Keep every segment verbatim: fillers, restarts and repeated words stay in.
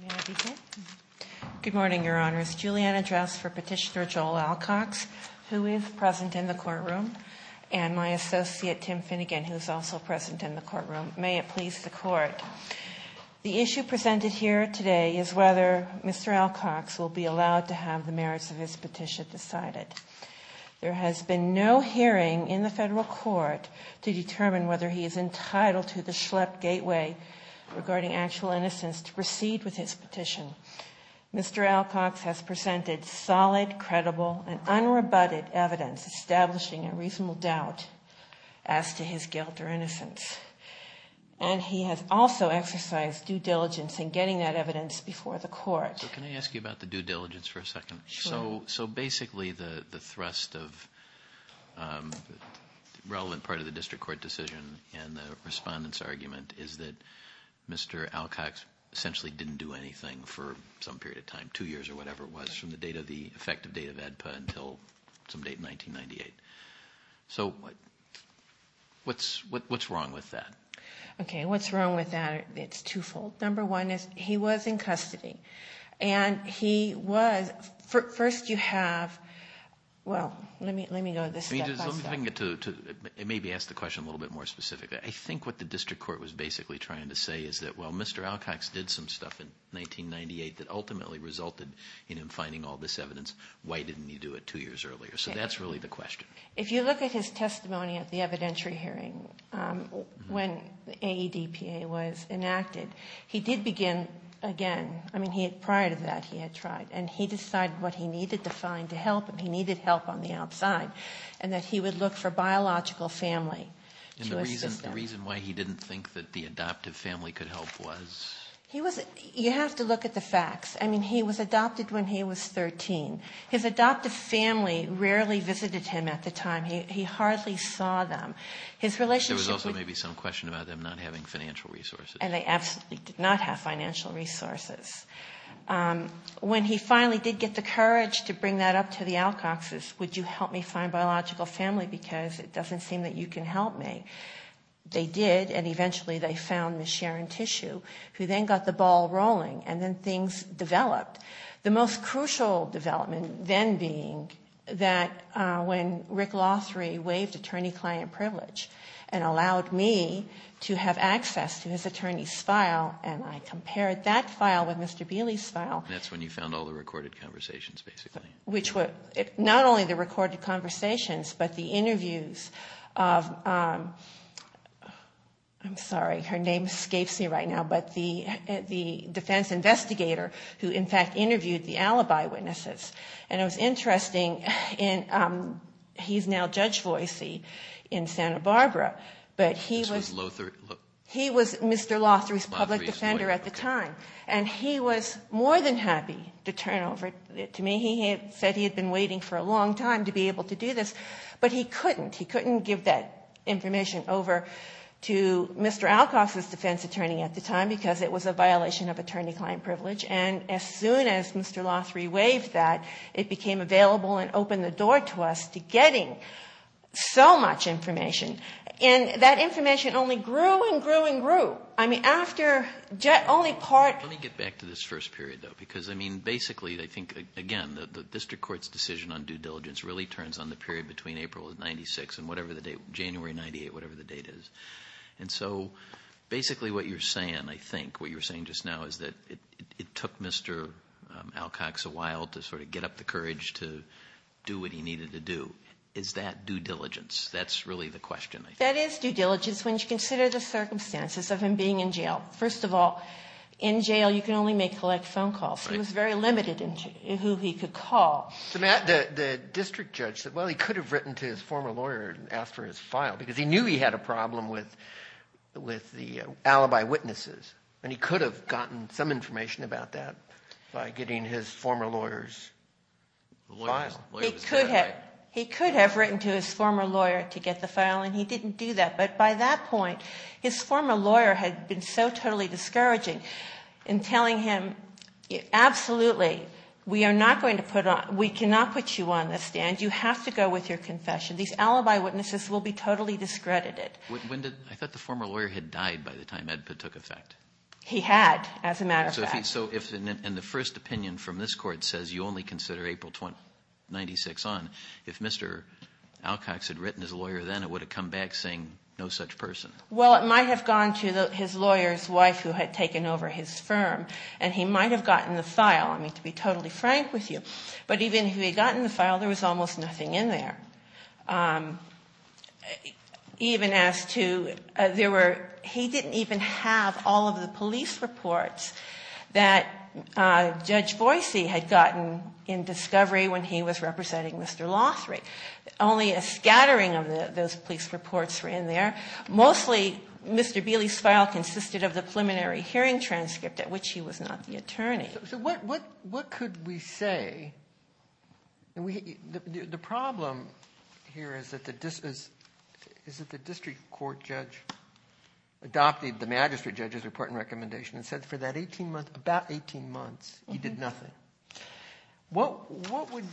May I begin? Good morning, Your Honors. Juliana Dress for Petitioner Joel Alcox, who is present in the courtroom, and my associate Tim Finnegan, who is also present in the courtroom. May it please the Court. The issue presented here today is whether Mister Alcox will be allowed to have the merits of his petition decided. There has been no hearing in the federal court to determine whether he is entitled to the Schlepp Gateway regarding actual innocence to proceed with his petition. Mister Alcox has presented solid, credible, and unrebutted evidence establishing a reasonable doubt as to his guilt or innocence. And he has also exercised due diligence in getting that evidence before the court. So can I ask you about the due diligence for a second? Sure. So, so basically the, the thrust of um, the relevant part of the district court decision and the respondent's argument is that Mister Alcox essentially didn't do anything for some period of time, two years or whatever it was, from the date of the effective date of E D P A until some date in nineteen ninety-eight. So what, what's what, what's wrong with that? Okay, what's wrong with that? It's twofold. Number one is he was in custody, and he was. First, you have. Well, let me let me go this I mean, step by just, step. let me get to, to maybe ask the question a little bit more specifically. I think what the district court was basically trying to say is that, well, Mister Alcox did some stuff in nineteen ninety-eight that ultimately resulted in him finding all this evidence. Why didn't he do it two years earlier? So that's really the question. If you look at his testimony at the evidentiary hearing, um, mm-hmm. when the A E D P A was enacted, he did begin again. I mean, he had, prior to that, he had tried, and he decided what he needed to find to help him. He needed help on the outside, and that he would look for biological family. And to the reason, assist the them. reason why he didn't think that the adoptive family could help was. He was, you have to look at the facts. I mean, he was adopted when he was thirteen. His adoptive family rarely visited him at the time. He, he hardly saw them. His relationship There was also with, maybe some question about them not having financial resources. And they absolutely did not have financial resources. Um, when he finally did get the courage to bring that up to the Alcoxes, would you help me find biological family because it doesn't seem that you can help me? They did, and eventually they found Miss Sharon Tissue, who then got the ball rolling, and then things developed. The most crucial development then being that uh, when Rick Lothry waived attorney-client privilege and allowed me to have access to his attorney's file, and I compared that file with Mister Bealey's file. And that's when you found all the recorded conversations, basically. Which were not only the recorded conversations, but the interviews of... Um, I'm sorry, her name escapes me right now, but the the defense investigator who, in fact, interviewed the alibi witnesses. And it was interesting, in, um, he's now Judge Voicey in Santa Barbara, but he this was... was Lothar, Lo- he was Mister Lothry's public Lothry's defender lawyer, at the okay. time. And he was more than happy to turn over it to me. He had said he had been waiting for a long time to be able to do this, but he couldn't. He couldn't give that information over to Mister Alcox's defense attorney at the time because it was a violation of attorney-client privilege. And as soon as Mister Lothry waived that, it became available and opened the door to us to getting so much information. And that information only grew and grew and grew. I mean, after jet only part... Let me get back to this first period, though, because, I mean, basically, I think, again, the, the district court's decision on due diligence really turns on the period between April of ninety-six and whatever the date, January ninety-eight, whatever the date is. And so basically what you're saying, I think, what you were saying just now is that it, it, it took Mister Um, Alcox a while to sort of get up the courage to do what he needed to do. Is that due diligence? That's really the question, I think. That is due diligence when you consider the circumstances of him being in jail. First of all, in jail you can only make collect phone calls. Right. He was very limited in who he could call. So Matt, the, the district judge said, well, he could have written to his former lawyer and asked for his file because he knew he had a problem with with the uh, alibi witnesses, and he could have gotten some information about that by getting his former lawyer's The lawyer file. was, lawyer He was could there, have. right? He could have written to his former lawyer to get the file, and he didn't do that. But by that point, his former lawyer had been so totally discouraging in telling him, absolutely, we are not going to put on, we cannot put you on the stand. You have to go with your confession. These alibi witnesses will be totally discredited. When, when did, I thought the former lawyer had died by the time E D P A took effect. He had, as a matter of so fact. If he, so if in, in the first opinion from this court says you only consider April ninety-six on, if Mister Alcox had written his lawyer then, it would have come back saying no such person. Well, it might have gone to the, his lawyer's wife who had taken over his firm, and he might have gotten the file. I mean, to be totally frank with you. But even if he had gotten the file, there was almost nothing in there. Um, even as to, uh, there were, he didn't even have all of the police reports that uh, Judge Boise had gotten in discovery when he was representing Mister Lothry. Only a scattering of the, those police reports were in there. Mostly, Mister Bealey's file consisted of the preliminary hearing transcript, at which he was not the attorney. So, so what, what, what could we say? And we, the, the, the problem here is that the dis, is, is that the district court judge adopted the magistrate judge's report and recommendation and said for that eighteen months, about eighteen months, he mm-hmm. did nothing. What, what would,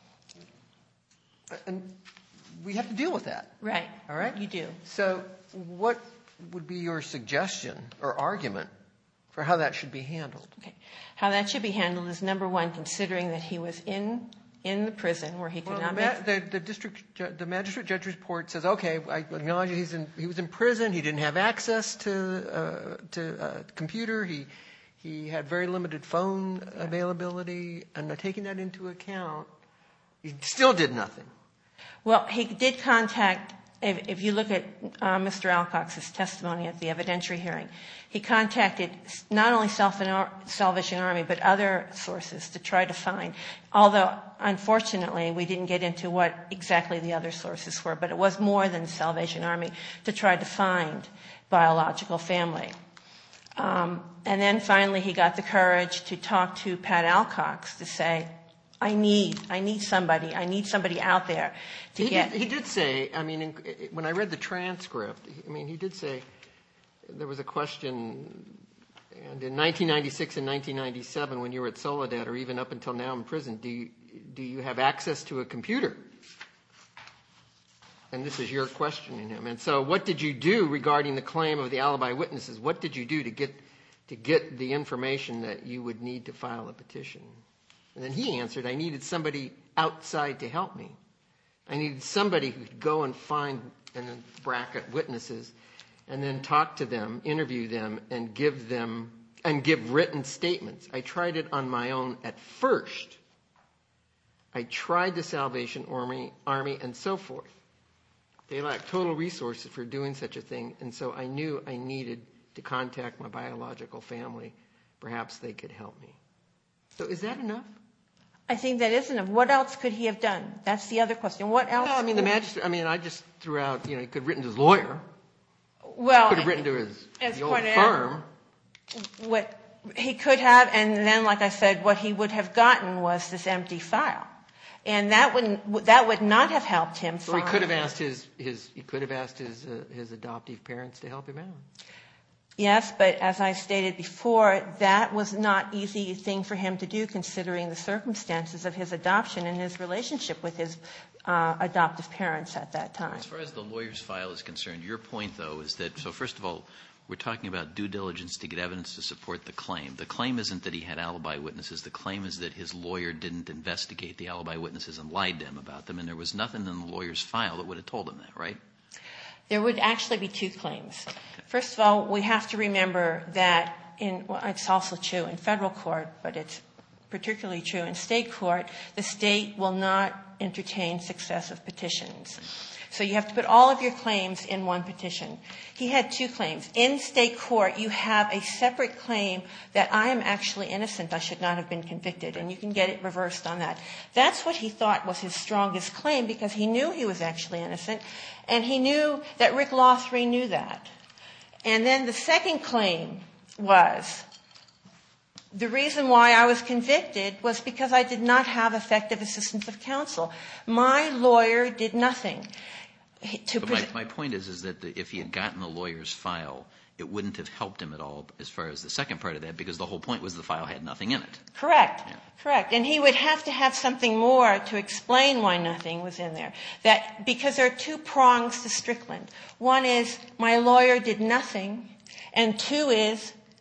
and we have to deal with that. Right. All right? You do. So what would be your suggestion or argument for how that should be handled? Okay. How that should be handled is, number one, considering that he was in in the prison where he could well, not the, ma- make... the, the district, ju- the magistrate judge report says, okay, I acknowledge he's in, he was in prison. He didn't have access to uh, to uh, computer. He he had very limited phone availability, and uh, taking that into account, he still did nothing. Well, he did contact. If, if you look at uh, Mister Alcox's testimony at the evidentiary hearing, he contacted not only Salvation Army but other sources to try to find. Although, unfortunately, we didn't get into what exactly the other sources were, but it was more than Salvation Army to try to find biological family. Um, and then finally, he got the courage to talk to Pat Alcox to say, I need, I need somebody. I need somebody out there to he get. Did, he did say. I mean, in, when I read the transcript, I mean, he did say there was a question. And in nineteen ninety-six and nineteen ninety-seven, when you were at Soledad, or even up until now in prison, do you, do you have access to a computer? And this is your questioning him. And so, what did you do regarding the claim of the alibi witnesses? What did you do to get to get the information that you would need to file a petition? And then he answered, I needed somebody outside to help me. I needed somebody who could go and find, and then bracket, witnesses, and then talk to them, interview them, and give them, and give written statements. I tried it on my own at first. I tried the Salvation Army, Army and so forth. They lacked total resources for doing such a thing, and so I knew I needed to contact my biological family. Perhaps they could help me. So is that enough? I think that is enough. What else could he have done? That's the other question. What else? Well, I mean, the magistrate, I mean, I just threw out, you know, he could have written to his lawyer. Well, could have written to his as the old pointed firm. Out, what he could have, and then, like I said, what he would have gotten was this empty file. And that would that would not have helped him. So he could have asked his, his he could have asked his uh, his adoptive parents to help him out. Yes, but as I stated before, that was not an easy thing for him to do, considering the circumstances of his adoption and his relationship with his uh, adoptive parents at that time. As far as the lawyer's file is concerned, your point, though, is that, so first of all, we're talking about due diligence to get evidence to support the claim. The claim isn't that he had alibi witnesses. The claim is that his lawyer didn't investigate the alibi witnesses and lied to him about them, and there was nothing in the lawyer's file that would have told him that, right? There would actually be two claims. First of all, we have to remember that in, well, it's also true in federal court, but it's particularly true in state court, the state will not entertain successive petitions. So you have to put all of your claims in one petition. He had two claims. In state court, you have a separate claim that I am actually innocent. I should not have been convicted. And you can get it reversed on that. That's what he thought was his strongest claim, because he knew he was actually innocent. And he knew that Rick Lothry knew that. And then the second claim was, the reason why I was convicted was because I did not have effective assistance of counsel. My lawyer did nothing. To but my, my point is, is that the, if he had gotten the lawyer's file, it wouldn't have helped him at all as far as the second part of that, because the whole point was the file had nothing in it. Correct. Yeah. Correct. And he would have to have something more to explain why nothing was in there. That, because there are two prongs to Strickland. One is, my lawyer did nothing, and two is,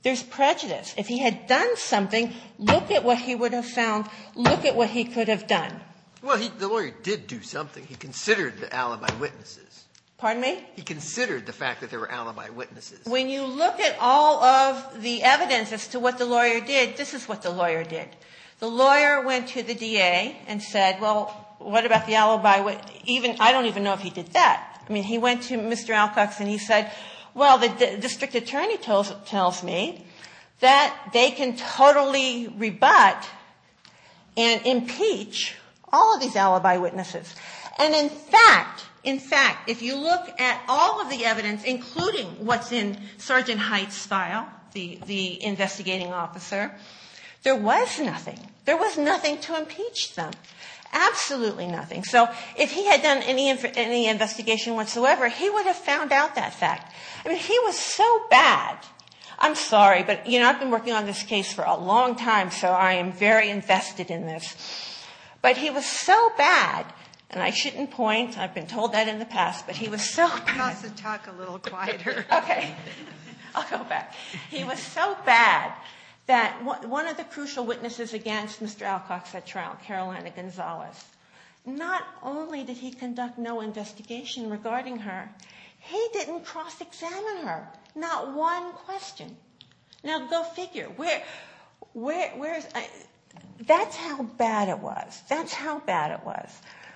There's prejudice. If he had done something, look at what he would have found. Look at what he could have done. Well, he, the lawyer did do something. He considered the alibi witnesses. Pardon me? He considered the fact that there were alibi witnesses. When you look at all of the evidence as to what the lawyer did, this is what the lawyer did. The lawyer went to the D A and said, well, what about the alibi witness? Even, I don't even know if he did that. I mean, he went to Mister Alcox and he said, well, the d- district attorney tells, tells me that they can totally rebut and impeach all of these alibi witnesses. And in fact, in fact, if you look at all of the evidence, including what's in Sergeant Height's file, the, the investigating officer, there was nothing. There was nothing to impeach them. Absolutely nothing. So if he had done any any investigation whatsoever, he would have found out that fact. I mean, he was so bad. I'm sorry, but, you know, I've been working on this case for a long time, so I am very invested in this. But he was so bad, and I shouldn't point. I've been told that in the past, but he was so bad. Also talk a little quieter. Okay. I'll go back. He was so bad that one of the crucial witnesses against Mister Alcox at trial, Carolina Gonzalez, not only did he conduct no investigation regarding her, he didn't cross-examine her. Not one question. Now, go figure. Where, where, where's, I, that's how bad it was. That's how bad it was.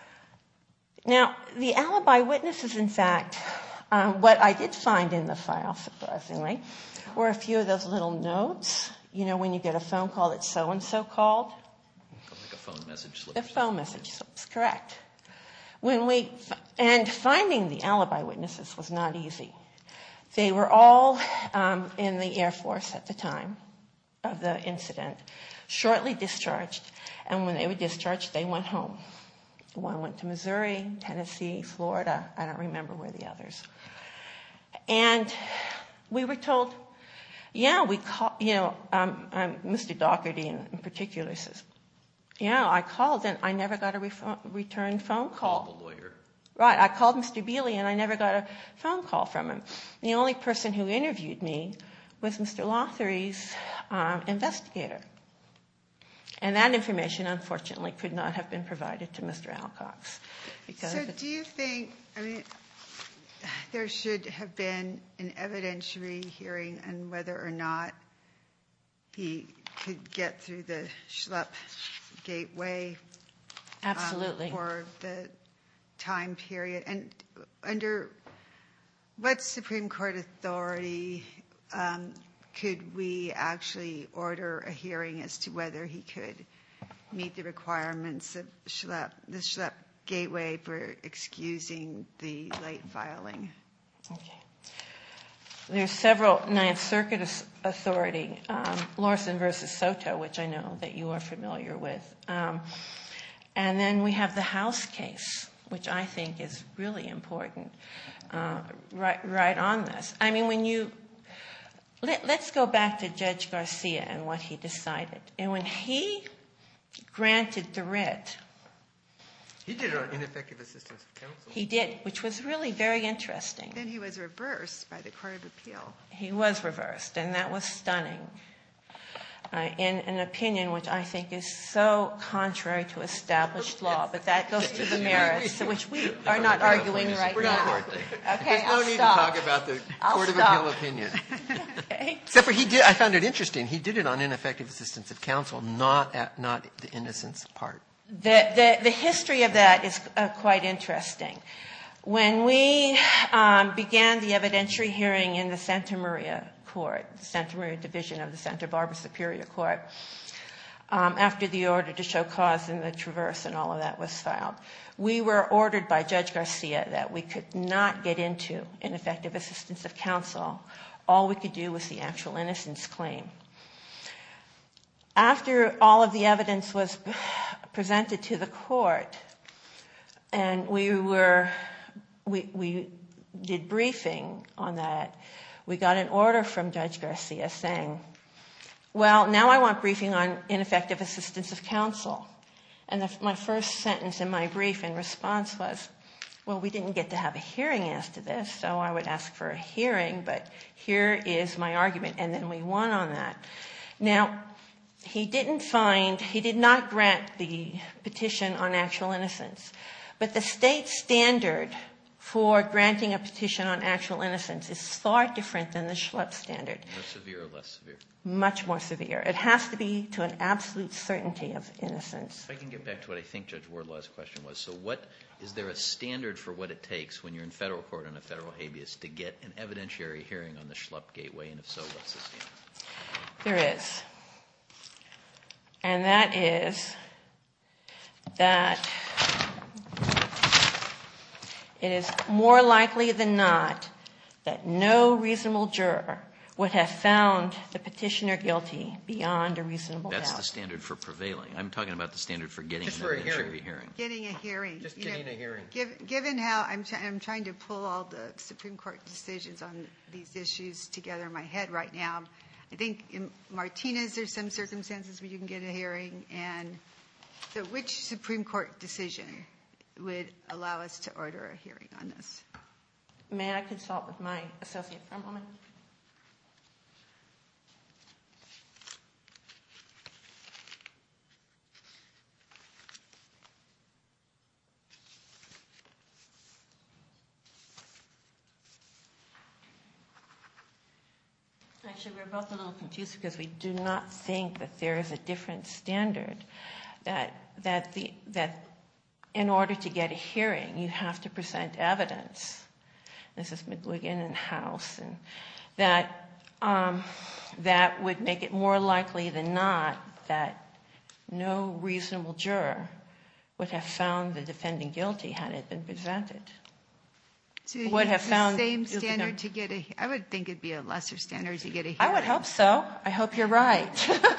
Now, the alibi witnesses, in fact, um, what I did find in the file, surprisingly, were a few of those little notes. You know, when you get a phone call that so-and-so called? Like a phone message slip. The phone message slips, correct. When we, and finding the alibi witnesses was not easy. They were all um, in the Air Force at the time of the incident, shortly discharged, and when they were discharged, they went home. One went to Missouri, Tennessee, Florida. I don't remember where the others. And we were told, yeah, we call, you know, um, um, Mister Doherty in, in particular says, yeah, I called and I never got a refo- return phone call. Called the lawyer. Right, I called Mister Bealey and I never got a phone call from him. The only person who interviewed me was Mister Lothery's um, investigator. And that information, unfortunately, could not have been provided to Mister Alcox. Because so do you think, I mean, there should have been an evidentiary hearing on whether or not he could get through the Schlepp gateway? Absolutely. Um, for the time period. And under what Supreme Court authority um, could we actually order a hearing as to whether he could meet the requirements of Schlepp, the Schlepp gateway for excusing the late filing? Okay. There's several Ninth Circuit authority, um, Lawson versus Soto, which I know that you are familiar with. Um, and then we have the House case, which I think is really important, uh, right, right on this. I mean, when you, let, let's go back to Judge Garcia and what he decided. And when he granted the writ, He did it on ineffective assistance of counsel. he did, which was really very interesting. Then he was reversed by the Court of Appeal. He was reversed, and that was stunning. Uh, in an opinion which I think is so contrary to established law, but that goes to the merits, which we are not arguing right We're now. not. Okay, There's I'll no need stop. to talk about the I'll Court of stop. Appeal opinion. Okay. Except for he did, I found it interesting, he did it on ineffective assistance of counsel, not at, not the innocence part. The, the, the history of that is uh, quite interesting. When we um, began the evidentiary hearing in the Santa Maria Court, the Santa Maria Division of the Santa Barbara Superior Court, um, after the order to show cause and the traverse and all of that was filed, we were ordered by Judge Garcia that we could not get into ineffective assistance of counsel. All we could do was the actual innocence claim. After all of the evidence was presented to the court, and we were, we, we did briefing on that, we got an order from Judge Garcia saying, well, now I want briefing on ineffective assistance of counsel. And the, my first sentence in my brief in response was, Well, we didn't get to have a hearing as to this, so I would ask for a hearing, but here is my argument, and then we won on that. Now, he didn't find, he did not grant the petition on actual innocence, but the state standard for granting a petition on actual innocence is far different than the Schlepp standard. More severe or less severe? Much more severe. It has to be to an absolute certainty of innocence. If I can get back to what I think Judge Wardlaw's question was. So what, is there a standard for what it takes when you're in federal court on a federal habeas to get an evidentiary hearing on the Schlepp gateway? And if so, what's the standard? There is. And that is that it is more likely than not that no reasonable juror would have found the petitioner guilty beyond a reasonable That's doubt. the standard for prevailing. I'm talking about the standard for getting Just an for a evidentiary hearing. hearing. Getting a hearing. Just you getting know, a hearing. Give, given how I'm, try- I'm trying to pull all the Supreme Court decisions on these issues together in my head right now, I think in Martinez there's some circumstances where you can get a hearing. And so which Supreme Court decision would allow us to order a hearing on this? May I consult with my associate for a moment? Actually, we're both a little confused because we do not think that there is a different standard. That that the that in order to get a hearing, you have to present evidence. This is McGuigan and House, and that um, that would make it more likely than not that no reasonable juror would have found the defendant guilty had it been presented. So you Would have use found the same guilty standard no. to get a. I would think it'd be a lesser standard to get a hearing. I would hope so. I hope you're right.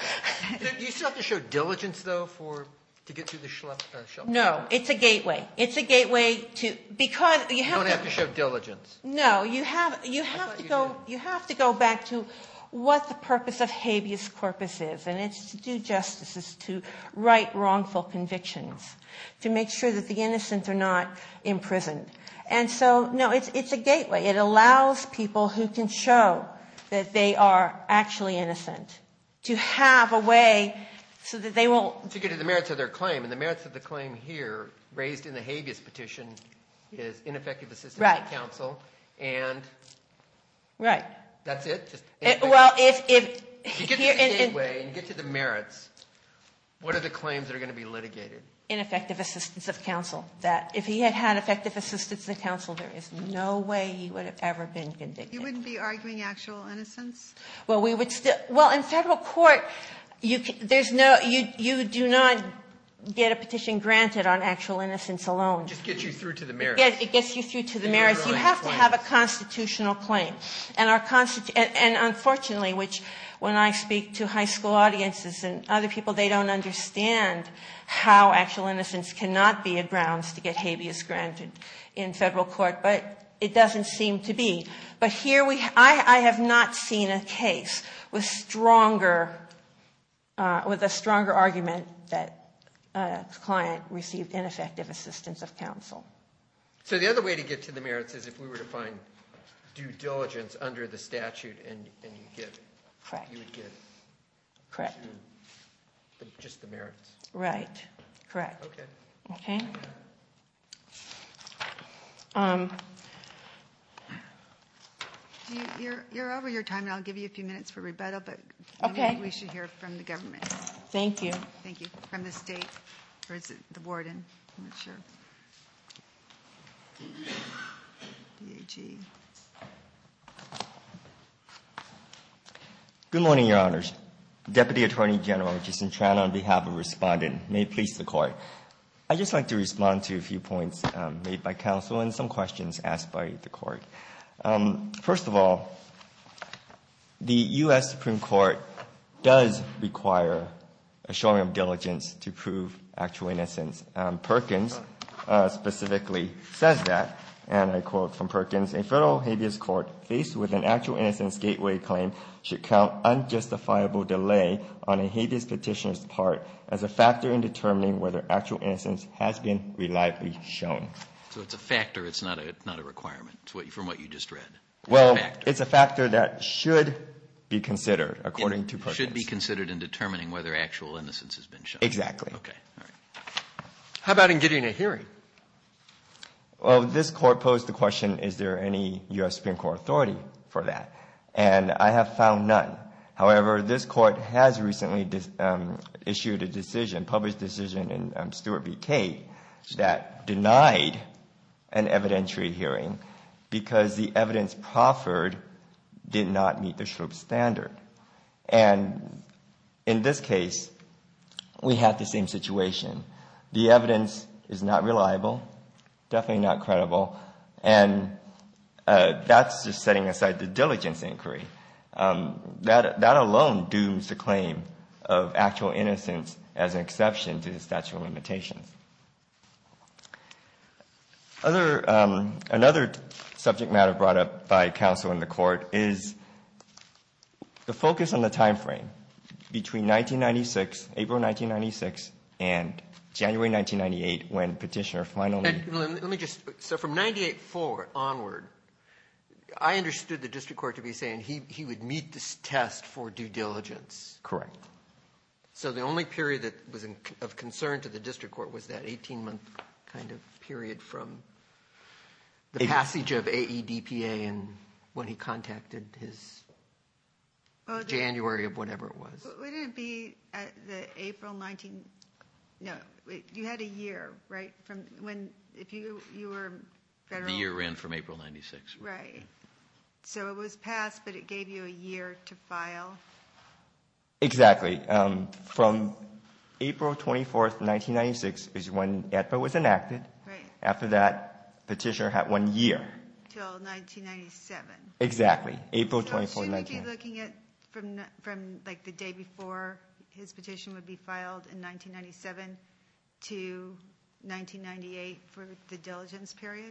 Do you still have to show diligence, though, for to get through the Schlepp? Uh, Schlepp? No, it's a gateway. It's a gateway to because you You have don't to, have to show diligence. No, you have you have thought to you go did. you have to go back to what the purpose of habeas corpus is, and it's to do justice, is to right wrongful convictions, to make sure that the innocent are not imprisoned. And so, no, it's it's a gateway. It allows people who can show that they are actually innocent to have a way so that they will. To get to the merits of their claim, and the merits of the claim here, raised in the habeas petition, is ineffective assistance Right. of counsel, and Right. that's it. Just It, well, if if if you get here to the in, in gateway and you get to the merits, what are the claims that are going to be litigated? ineffective assistance of counsel, that if he had had effective assistance of counsel, there is no way he would have ever been convicted. You wouldn't be arguing actual innocence? Well, we would still. Well, in federal court, you can, there's no you you do not get a petition granted on actual innocence alone. Just get you through to the It merits. gets, it gets you through to the The merits. You underlying have to have a claims. constitutional claim, and our constitu- and, and unfortunately, which when I speak to high school audiences and other people, they don't understand how actual innocence cannot be a grounds to get habeas granted in federal court, but it doesn't seem to be. But here we, I, I have not seen a case with stronger, uh, with a stronger argument that a client received ineffective assistance of counsel. So the other way to get to the merits is if we were to find due diligence under the statute, and and you get, Correct. you would get Correct. to the, just the merits. Right. Correct. Okay. Okay. Um, You, you're, you're over your time, and I'll give you a few minutes for rebuttal, but Okay. maybe we should hear from the government. thank you. Thank you. From the state, or is it the warden? I'm not sure. D A G. Good morning, Your Honors. Deputy Attorney General Jason Tran on behalf of Respondent. May it please the Court. I'd just like to respond to a few points um, made by counsel and some questions asked by the Court. Um, first of all, the U S Supreme Court does require a showing of diligence to prove actual innocence. Um, Perkins uh, specifically says that, and I quote from Perkins, a federal habeas court faced with an actual innocence gateway claim should count unjustifiable delay on a habeas petitioner's part as a factor in determining whether actual innocence has been reliably shown. So it's a factor. It's not a not a requirement. It's what, from what you just read. It's well, a factor. It's a factor that should be considered according in, to Perkins. Should be considered in determining whether actual innocence has been shown. Exactly. Okay. All right. How about in getting a hearing? Well, this court posed the question, is there any U S Supreme Court authority for that? And I have found none. However, this court has recently dis, um, issued a decision, published decision in um, Stewart v. Cade, that denied an evidentiary hearing because the evidence proffered did not meet the Schlup standard. And in this case, we have the same situation. The evidence is not reliable, definitely not credible, and uh, that's just setting aside the diligence inquiry. Um, that, that alone dooms the claim of actual innocence as an exception to the statute of limitations. Other, um, another subject matter brought up by counsel in the court is the focus on the time frame between nineteen ninety-six, April nineteen ninety-six, and January nineteen ninety-eight, when petitioner finally... And let me just, so from ninety-eight forward, onward, I understood the district court to be saying he, he would meet this test for due diligence. Correct. So the only period that was in, of concern to the district court was that eighteen-month kind of period from the it, passage of A E D P A and when he contacted his well, January of whatever it was. Wouldn't it be at the April nineteenth? No, wait, you had a year, right? From when, if you you were federal. The year ran from April ninety-six. Right. So it was passed, but it gave you a year to file. Exactly. Um, from April twenty-fourth, nineteen ninety-six is when A E D P A was enacted. Right. After that, petitioner had one year. Till nineteen ninety-seven. Exactly. April so twenty-fourth, nineteen. Should we be looking at from from like the day before his petition would be filed in nineteen ninety-seven to nineteen ninety-eight for the diligence period?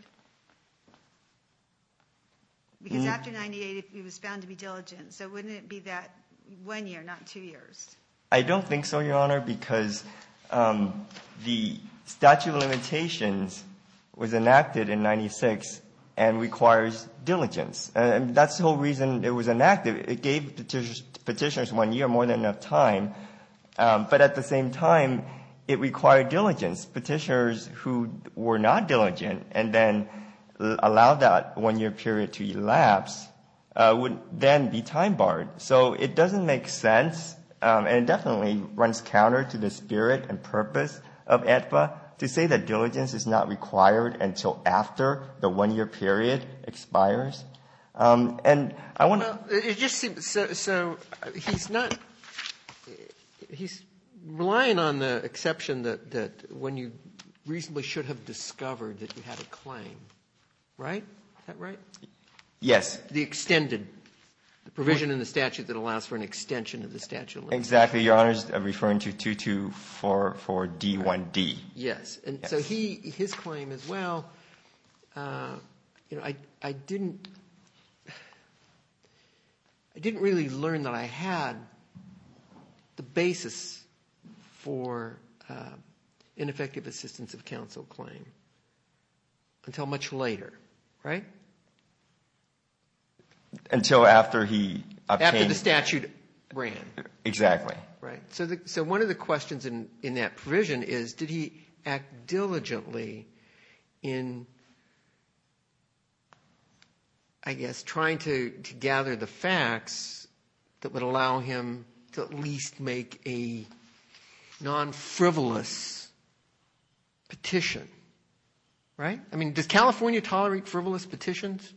Because mm. after ninety-eight, he was found to be diligent. So wouldn't it be that one year, not two years? I don't think so, Your Honor, because um, the statute of limitations was enacted in ninety-six and requires diligence. And that's the whole reason it was enacted. It gave petitioners, petitioners one year, more than enough time. Um, but at the same time, it required diligence. Petitioners who were not diligent and then l- allowed that one-year period to elapse uh, would then be time barred. So it doesn't make sense, um, and it definitely runs counter to the spirit and purpose of E D P A to say that diligence is not required until after the one-year period expires. Um, and I want to... Well, it just seems... So, so he's not... He's relying on the exception that, that when you reasonably should have discovered that you had a claim, right? Is that right? Yes. The extended, the provision in the statute that allows for an extension of the statute of limitations. Exactly. Your Honor is referring to two two four four D one D. Yes. And yes. so he, his claim is, well, uh, you know, I, I didn't, I didn't really learn that I had the basis for uh, ineffective assistance of counsel claim until much later, right? Until after he obtained... After the statute ran. Exactly. Right. So, the, so one of the questions in, in that provision is, did he act diligently in, I guess, trying to, to gather the facts that would allow him to at least make a non-frivolous petition, right? I mean, does California tolerate frivolous petitions?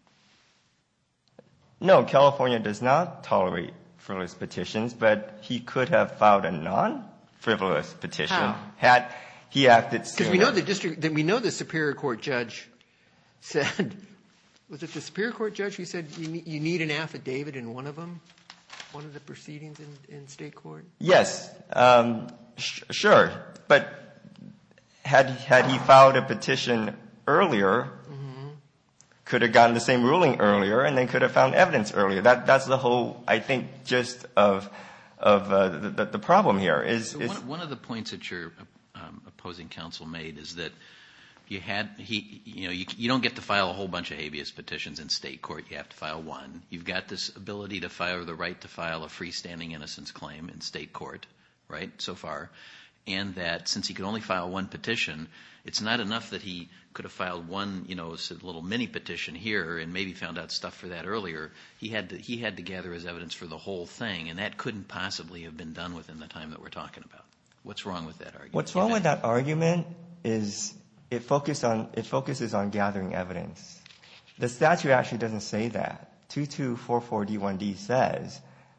No, California does not tolerate frivolous petitions, but he could have filed a non-frivolous petition How? had he acted sooner. Because we know the district, that we know the Superior Court judge said, was it the Superior Court judge who said you need, you need an affidavit in one of them? One of the proceedings in, in state court? Yes, um, sh- sure. But had had he filed a petition earlier, mm-hmm. could have gotten the same ruling earlier, and then could have found evidence earlier. That that's the whole, I think, gist of of uh, the, the the problem here. Is, so is one, one of the points that your um, opposing counsel made is that You had he, you know, you, you don't get to file a whole bunch of habeas petitions in state court. You have to file one. You've got this ability to file the right to file a freestanding innocence claim in state court, right? So far, and that since he could only file one petition, it's not enough that he could have filed one, you know, a little mini petition here and maybe found out stuff for that earlier. He had to he had to gather his evidence for the whole thing, and that couldn't possibly have been done within the time that we're talking about. What's wrong with that argument? What's wrong with that argument is it focus on it focuses on gathering evidence. The statute actually doesn't say that. twenty-two forty-four D one D says,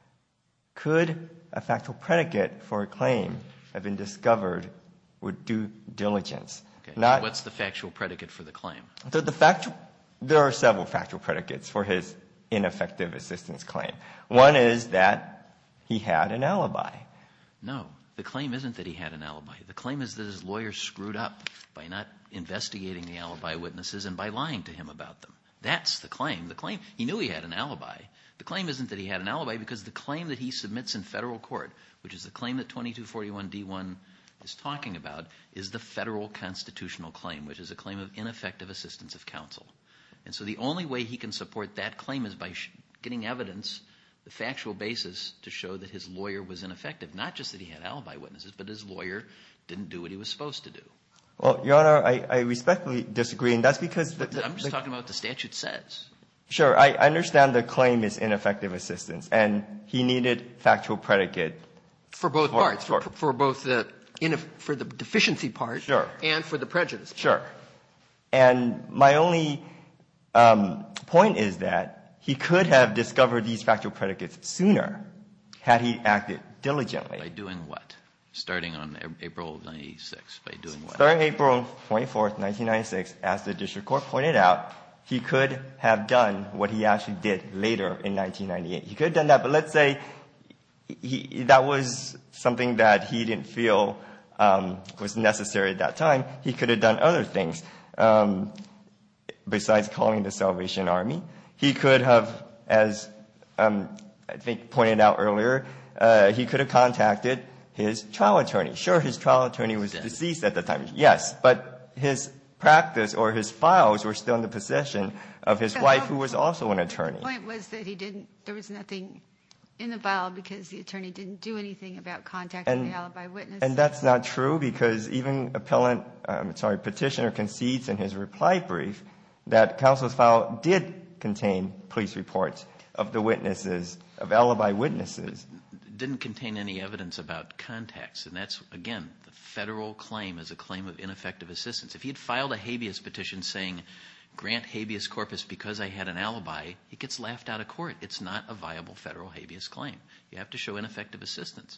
could a factual predicate for a claim have been discovered with due diligence? Okay. Not, what's the factual predicate for the claim? The, the factual, there are several factual predicates for his ineffective assistance claim. One is that he had an alibi. No. The claim isn't that he had an alibi. The claim is that his lawyer screwed up by not investigating the alibi witnesses and by lying to him about them. That's the claim. The claim, he knew he had an alibi. The claim isn't that he had an alibi because the claim that he submits in federal court, which is the claim that twenty-two forty-one D one is talking about, is the federal constitutional claim, which is a claim of ineffective assistance of counsel. And so the only way he can support that claim is by sh- getting evidence, the factual basis to show that his lawyer was ineffective. Not just that he had alibi witnesses, but his lawyer didn't do what he was supposed to do. Well, Your Honor, I, I respectfully disagree, and that's because... The, the, I'm just the, talking about what the statute says. Sure, I understand the claim is ineffective assistance, and he needed factual predicate. For both for, parts, for, for, for both the ineff- for the deficiency part sure. and for the prejudice part. Sure. And my only um, point is that he could have discovered these factual predicates sooner had he acted diligently. By doing what? Starting on April of ninety-six, by doing what? Starting April twenty-fourth, nineteen ninety-six, as the district court pointed out, he could have done what he actually did later in nineteen ninety-eight. He could have done that, but let's say he, that was something that he didn't feel um, was necessary at that time. He could have done other things um, besides calling the Salvation Army. He could have, as um, I think pointed out earlier, uh, he could have contacted his trial attorney. Sure, his trial attorney was deceased at the time. Yes, but his practice or his files were still in the possession of his wife, who was also an attorney. The point was that he didn't, there was nothing in the file because the attorney didn't do anything about contacting And, the alibi witness. and that's not true because even appellant, um, sorry, petitioner concedes in his reply brief that counsel's file did contain police reports of the witnesses, of alibi witnesses. It didn't contain any evidence about contacts, and that's, again, the federal claim is a claim of ineffective assistance. If he had filed a habeas petition saying, grant habeas corpus because I had an alibi, he gets laughed out of court. It's not a viable federal habeas claim. You have to show ineffective assistance.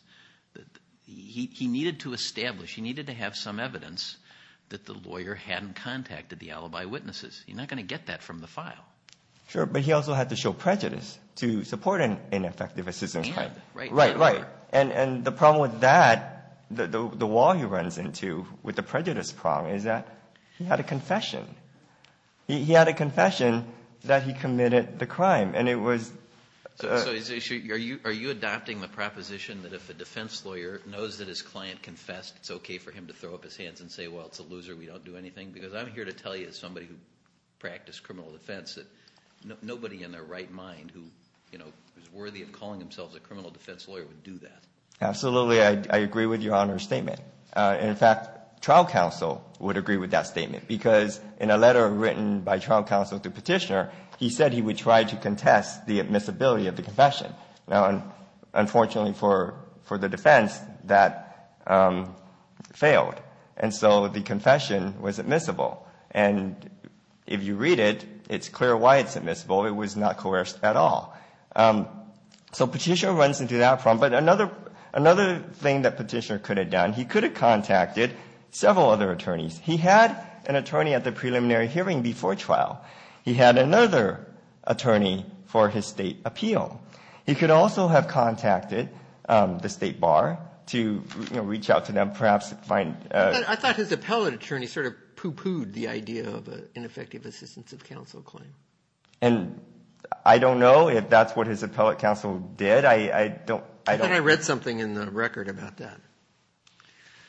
He, he needed to establish, he needed to have some evidence that the lawyer hadn't contacted the alibi witnesses. You're not going to get that from the file. Sure, but he also had to show prejudice to support an ineffective assistance And, claim. right, right, and right. more. And and the problem with that, the, the the wall he runs into with the prejudice problem is that he had a confession. He he had a confession that he committed the crime, and it was. So, uh, so is, is, are you are you adopting the proposition that if a defense lawyer knows that his client confessed, it's okay for him to throw up his hands and say, well, it's a loser, we don't do anything? Because I'm here to tell you, as somebody who practiced criminal defense, that no, nobody in their right mind who, you know, is worthy of calling themselves a criminal defense lawyer would do that. Absolutely, I, I agree with Your Honor's statement. Uh, in fact, trial counsel would agree with that statement because in a letter written by trial counsel to petitioner, he said he would try to contest the admissibility of the confession. Now, un- unfortunately for for the defense, that um, failed, and so the confession was admissible. And if you read it, it's clear why it's admissible. It was not coerced at all. Um, so petitioner runs into that problem. But another another thing that petitioner could have done, he could have contacted several other attorneys. He had an attorney at the preliminary hearing before trial. He had another attorney for his state appeal. He could also have contacted um, the state bar to, you know, reach out to them, perhaps find. Uh, I, thought, I thought his appellate attorney sort of poo-pooed the idea of an ineffective assistance of counsel claim. And I don't know if that's what his appellate counsel did. I, I don't. I, I don't. thought I read something in the record about that.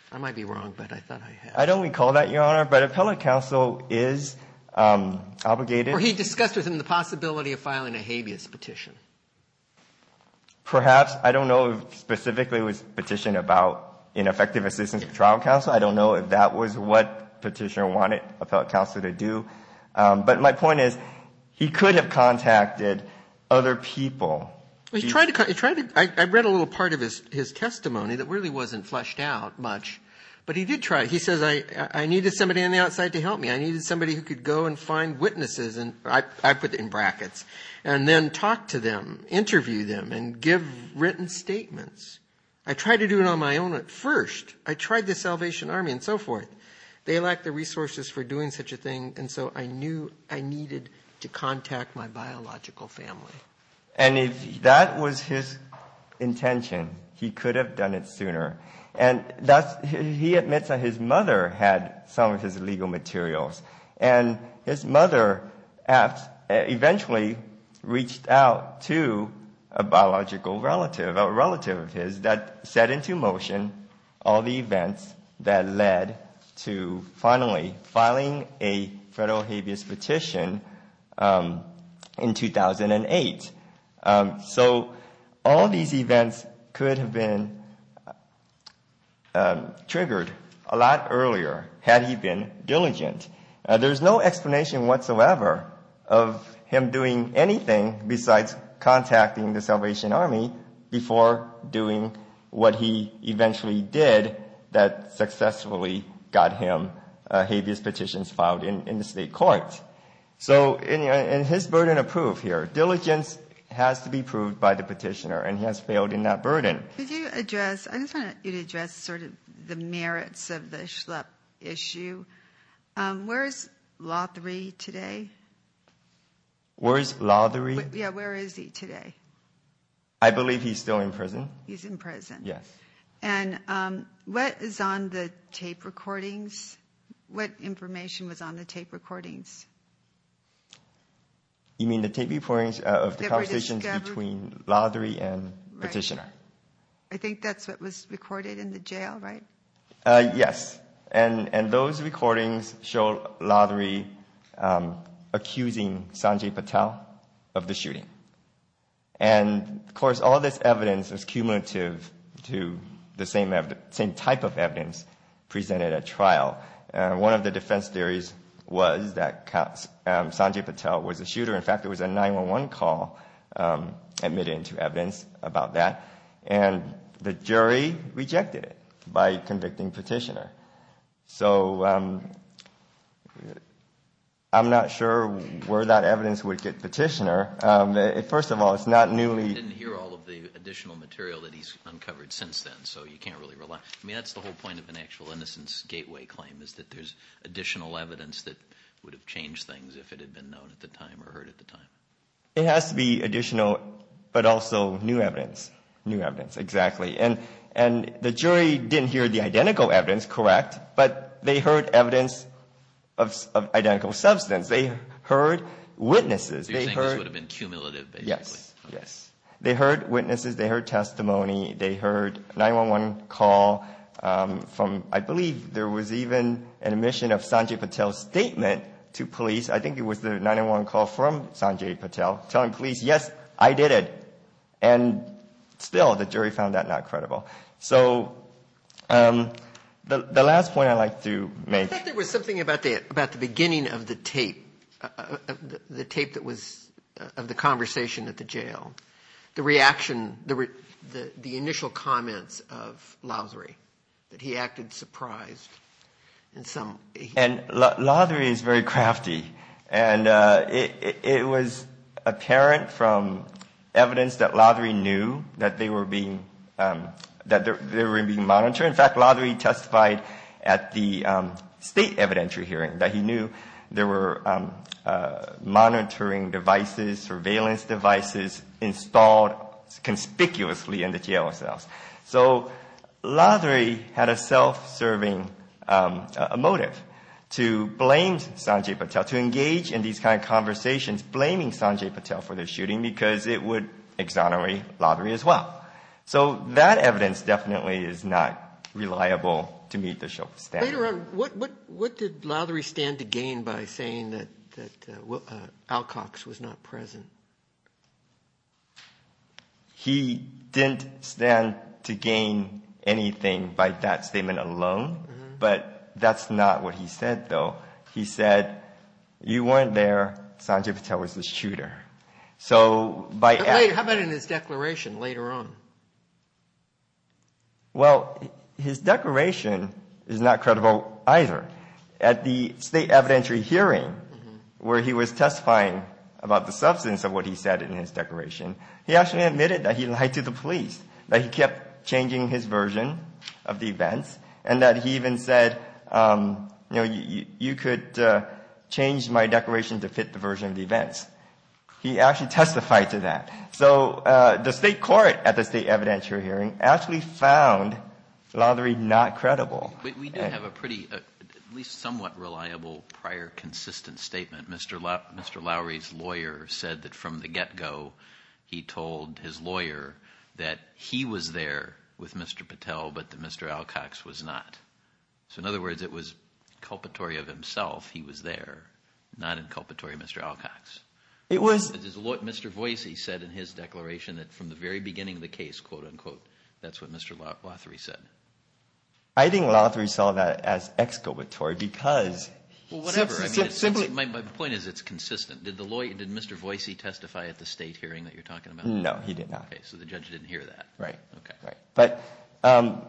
I might be wrong, but I thought I had. I don't recall that, Your Honor, but appellate counsel is um, obligated. Or he discussed with him the possibility of filing a habeas petition. Perhaps. I don't know if specifically it was petition about ineffective assistance of trial counsel. I don't know if that was what petitioner wanted appellate counsel to do. Um, but my point is, he could have contacted other people. Well, he tried to, he tried to, I, I read a little part of his, his testimony that really wasn't fleshed out much, but he did try. He says, I, I needed somebody on the outside to help me. I needed somebody who could go and find witnesses, and I, I put it in brackets, and then talk to them, interview them, and give written statements. I tried to do it on my own at first. I tried the Salvation Army and so forth. They lacked the resources for doing such a thing, and so I knew I needed to contact my biological family. And if that was his intention, he could have done it sooner. And that's, he admits that his mother had some of his legal materials. And his mother eventually reached out to a biological relative, a relative of his, that set into motion all the events that led to finally filing a federal habeas petition um, in two thousand eight. Um, so all these events could have been um, triggered a lot earlier had he been diligent. Uh, there's no explanation whatsoever of him doing anything besides contacting the Salvation Army before doing what he eventually did that successfully got him uh, habeas petitions filed in, in the state court. So in, in his burden of proof here, diligence has to be proved by the petitioner, and he has failed in that burden. Could you address, I just want you to address sort of the merits of the Schlepp issue. Um, where is Lothery today? Where is Lothery? Wh- yeah, where is he today? I believe he's still in prison. He's in prison. Yes. And um, what is on the tape recordings? What information was on the tape recordings? You mean the tape recordings uh, of the That were conversations discovered? between Lothery and Right. petitioner? I think that's what was recorded in the jail, right? Uh, yes. And and those recordings show Lothery um, accusing Sanjay Patel of the shooting. And, of course, all this evidence is cumulative to the same ev- same type of evidence presented at trial. Uh, one of the defense theories was that um, Sanjay Patel was a shooter. In fact, there was a nine one one call um, admitted into evidence about that. And the jury rejected it by convicting petitioner. So um, I'm not sure where that evidence would get petitioner. Um, it, first of all, it's not newly... I didn't hear all of the additional material that he's uncovered since then, so you can't really rely. I mean, that's the whole point of an actual innocence gateway claim, is that there's additional evidence that would have changed things if it had been known at the time or heard at the time. It has to be additional, but also new evidence. New evidence, exactly. And and the jury didn't hear the identical evidence, correct, but they heard evidence of, of identical substance. They heard witnesses. So you're they saying heard, this would have been cumulative, basically? Yes, Okay. yes. They heard witnesses. They heard testimony. They heard nine one one call um, from, I believe there was even an admission of Sanjay Patel's statement to police. I think it was the nine one one call from Sanjay Patel telling police, yes, I did it. And still, the jury found that not credible. So um, the the last point I'd like to make. I thought there was something about the about the beginning of the tape, uh, uh, the, the tape that was uh, of the conversation at the jail, the reaction, the re, the, the initial comments of Lothery, that he acted surprised in some. He, and L- Lothery is very crafty, and uh, it, it it was apparent from evidence that Lothery knew that they were being um, that they were being monitored. In fact, Lothery testified at the um, state evidentiary hearing that he knew there were um, uh, monitoring devices, surveillance devices installed conspicuously in the jail cells. So Lothery had a self-serving um, a motive to blame Sanjay Patel, to engage in these kind of conversations, blaming Sanjay Patel for the shooting because it would exonerate Lothery as well. So that evidence definitely is not reliable to meet the show standard. Later on, what, what, what did Lowthery stand to gain by saying that, that uh, Will, uh, Alcox was not present? He didn't stand to gain anything by that statement alone, mm-hmm. but that's not what he said, though. He said, you weren't there, Sanjay Patel was the shooter. So by But later, how about in his declaration later on? Well, his declaration is not credible either. At the state evidentiary hearing, mm-hmm. where he was testifying about the substance of what he said in his declaration, he actually admitted that he lied to the police, that he kept changing his version of the events, and that he even said, um, you know, you, you could uh, change my declaration to fit the version of the events. He actually testified to that. So uh, the state court at the state evidentiary hearing actually found Lowthery not credible. We, we do and, have a pretty, uh, at least somewhat reliable prior consistent statement. Mister La- Mister Lowry's lawyer said that from the get-go, he told his lawyer that he was there with Mister Patel, but that Mister Alcox was not. So in other words, it was inculpatory of himself. He was there, not inculpatory of Mister Alcox. It was Mister Voisey said in his declaration that from the very beginning of the case, quote unquote, that's what Mister Lowthery said. I think Lowthery saw that as exculpatory because well, whatever. Sim- I mean, sim- it's, simply, it's, my, my point is it's consistent. Did the lawyer, did Mister Voisey testify at the state hearing that you're talking about? No, he did not. Okay, so the judge didn't hear that. Right. Okay. Right. But um,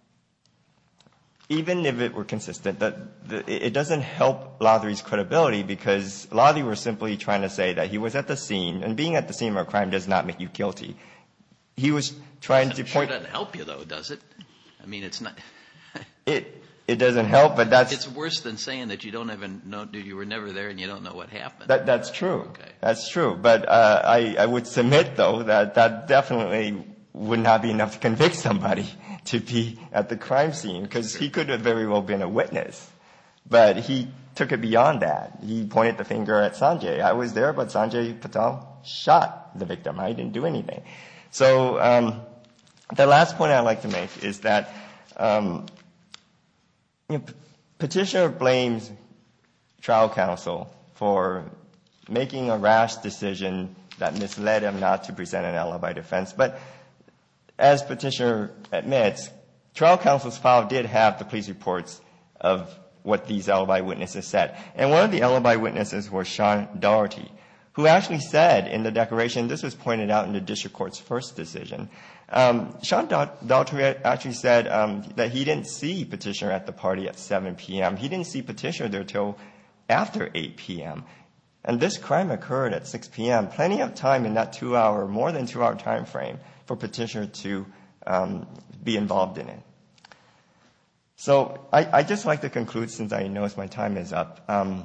even if it were consistent, that the, it doesn't help Lowthery's credibility because Lowthery was simply trying to say that he was at the scene, and being at the scene of a crime does not make you guilty. He was trying to sure point. It doesn't help you, though, does it? I mean, it's not. it it doesn't help, but that's. It's worse than saying that you don't even know you were never there and you don't know what happened. That that's true. Okay. That's true. But uh, I I would submit though that that definitely would not be enough to convict somebody to be at the crime scene because he could have very well been a witness. But he took it beyond that. He pointed the finger at Sanjay. I was there, but Sanjay Patel shot the victim. I didn't do anything. So um, the last point I'd like to make is that um, you know, petitioner blames trial counsel for making a rash decision that misled him not to present an alibi defense. But as petitioner admits, trial counsel's file did have the police reports of what these alibi witnesses said. And one of the alibi witnesses was Sean Daugherty, who actually said in the declaration, this was pointed out in the district court's first decision, um, Sean Daugherty actually said um, that he didn't see petitioner at the party at seven p.m. He didn't see petitioner there till after eight p.m. And this crime occurred at six p.m. Plenty of time in that two-hour, more than two-hour time frame for petitioner to um, be involved in it. So I, I just like to conclude, since I notice my time is up. Um,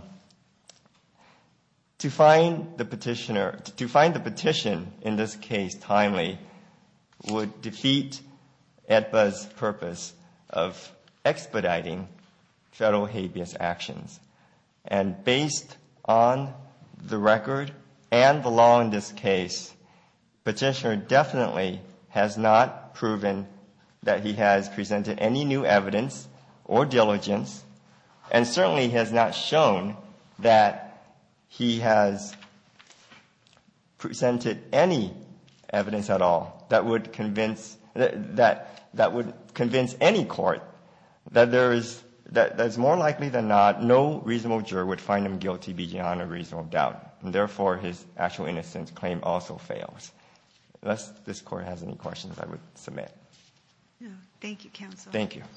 to find the petitioner, to find the petition in this case timely would defeat E D P A's purpose of expediting federal habeas actions. And based on the record and the law in this case, petitioner definitely has not proven that he has presented any new evidence or diligence, and certainly has not shown that he has presented any evidence at all that would convince that that would convince any court that there is that that's more likely than not no reasonable juror would find him guilty beyond a reasonable doubt, and therefore his actual innocence claim also fails. Unless this court has any questions, I would submit. No, thank you, counsel. Thank you.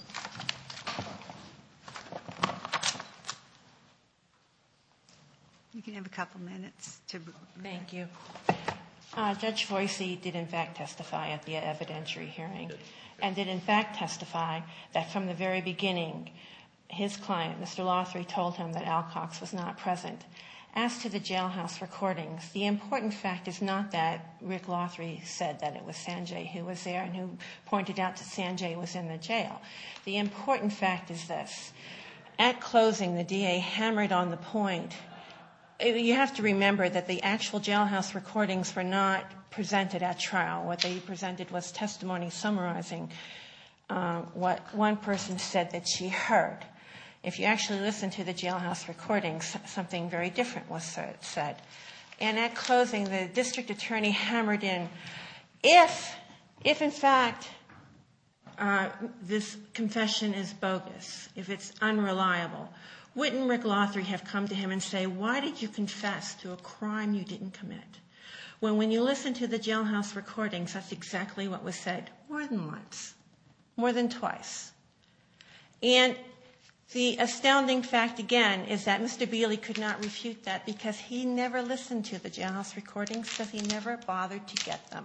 You can have a couple minutes to. Thank you. Uh, Judge Voisey did in fact testify at the evidentiary hearing, and did in fact testify that from the very beginning, his client, Mister Lowthery, told him that Alcox was not present. As to the jailhouse recordings, the important fact is not that Rick Lowthery said that it was Sanjay who was there and who pointed out that Sanjay was in the jail. The important fact is this. At closing, the D A hammered on the point. You have to remember that the actual jailhouse recordings were not presented at trial. What they presented was testimony summarizing uh, what one person said that she heard. If you actually listen to the jailhouse recordings, something very different was said. And at closing, the district attorney hammered in, if, if in fact uh, this confession is bogus, if it's unreliable, wouldn't Rick Lothry have come to him and say, why did you confess to a crime you didn't commit? Well, when you listen to the jailhouse recordings, that's exactly what was said, more than once, more than twice. And the astounding fact, again, is that Mister Bealey could not refute that because he never listened to the jailhouse recordings because he never bothered to get them.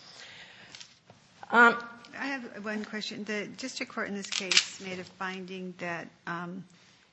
Um, I have one question. The district court in this case made a finding that um,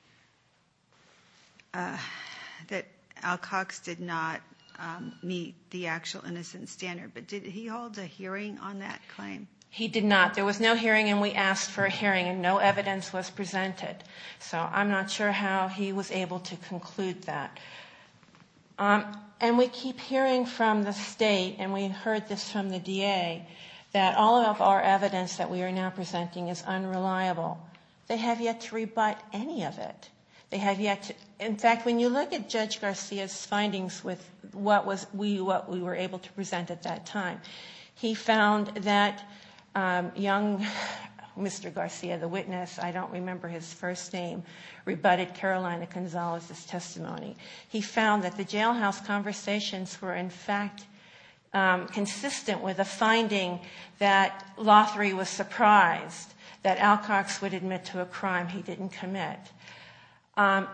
uh, that Al Cox did not um, meet the actual innocence standard, but did he hold a hearing on that claim? He did not. There was no hearing, and we asked for a hearing, and no evidence was presented. So I'm not sure how he was able to conclude that. Um, and we keep hearing from the state, and we heard this from the D A, that all of our evidence that we are now presenting is unreliable. They have yet to rebut any of it. They have yet to, in fact, when you look at Judge Garcia's findings with what was we what we were able to present at that time, he found that um, young Mister Garcia, the witness, I don't remember his first name, rebutted Carolina Gonzalez's testimony. He found that the jailhouse conversations were in fact um, consistent with a finding that Lothry was surprised that Al Cox would admit to a crime he didn't commit. Um,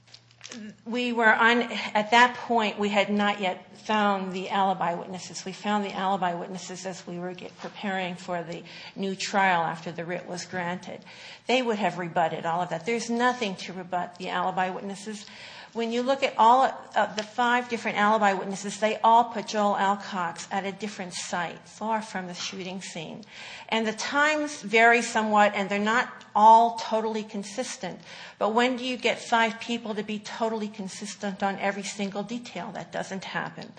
we were on, at that point, we had not yet found the alibi witnesses. We found the alibi witnesses as we were get, preparing for the new trial after the writ was granted. They would have rebutted all of that. There's nothing to rebut the alibi witnesses. When you look at all of uh, the five different alibi witnesses, they all put Joel Al Cox at a different site, far from the shooting scene. And the times vary somewhat, and they're not all totally consistent. But when do you get five people to be totally consistent on every single detail? That doesn't happen.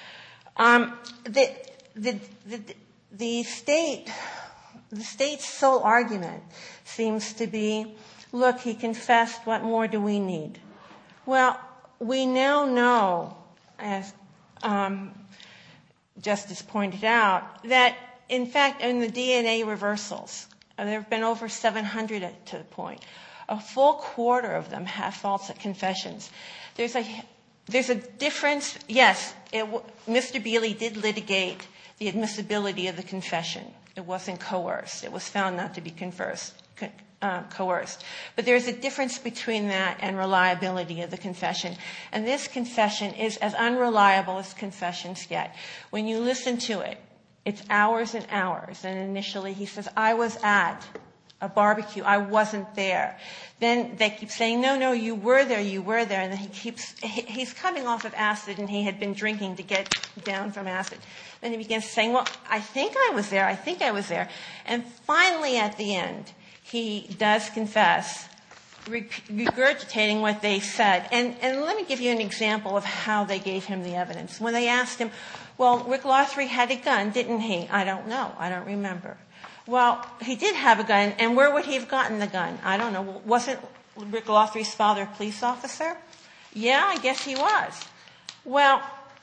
Um, the, the, the, the state, the state's sole argument seems to be, look, he confessed, what more do we need? Well, we now know, as um, Justice pointed out, that in fact in the D N A reversals, uh, there have been over seven hundred at, to the point. A full quarter of them have false confessions. There's a there's a difference. Yes, it w- Mister Bealey did litigate the admissibility of the confession. It wasn't coerced. It was found not to be conversed. Con- Uh, coerced. But there's a difference between that and reliability of the confession. And this confession is as unreliable as confessions get. When you listen to it, it's hours and hours. And initially he says, I was at a barbecue. I wasn't there. Then they keep saying, no, no, you were there, you were there. And then he keeps, he, he's coming off of acid, and he had been drinking to get down from acid. Then he begins saying, well, I think I was there, I think I was there. And finally at the end, he does confess, regurgitating what they said. And, and let me give you an example of how they gave him the evidence. When they asked him, well, Rick Lothry had a gun, didn't he? I don't know. I don't remember. Well, he did have a gun, and where would he have gotten the gun? I don't know. Wasn't Rick Lothry's father a police officer? Yeah, I guess he was. Well,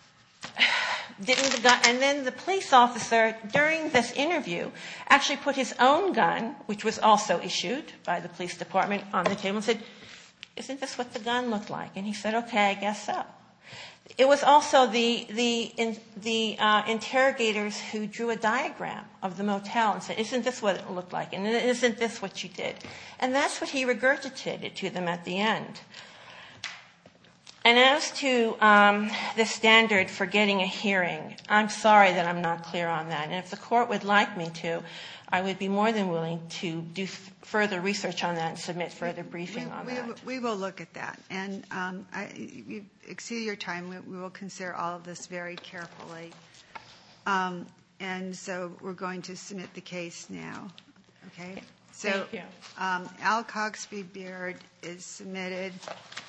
didn't the gun, and then the police officer during this interview actually put his own gun, which was also issued by the police department, on the table and said, isn't this what the gun looked like? And he said, okay, I guess so. It was also the the in, the uh, interrogators who drew a diagram of the motel and said, isn't this what it looked like? And isn't this what you did? And that's what he regurgitated to them at the end. And as to um, the standard for getting a hearing, I'm sorry that I'm not clear on that. And if the court would like me to, I would be more than willing to do f- further research on that and submit further briefing we, on we, that. We will look at that. And um, I, you've exceeded your time. We, we will consider all of this very carefully. Um, and so we're going to submit the case now. Okay? So Thank you. Um, Al Cox v. Beard is submitted.